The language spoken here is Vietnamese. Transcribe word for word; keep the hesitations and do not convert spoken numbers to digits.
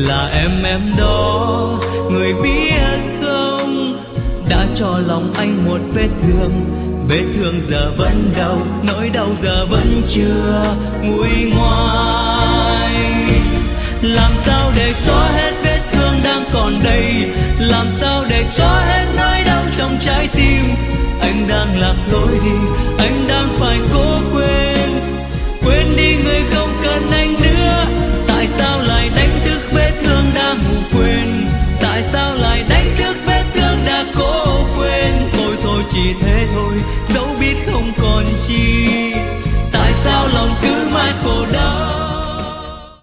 Là em em đó, người biết không, đã cho lòng anh một vết thương. Vết thương giờ vẫn đau, nỗi đau giờ vẫn chưa nguôi ngoai. Làm sao để xóa hết vết thương đang còn đây, làm sao để xóa hết nỗi đau trong trái tim. Anh đang lạc lối đi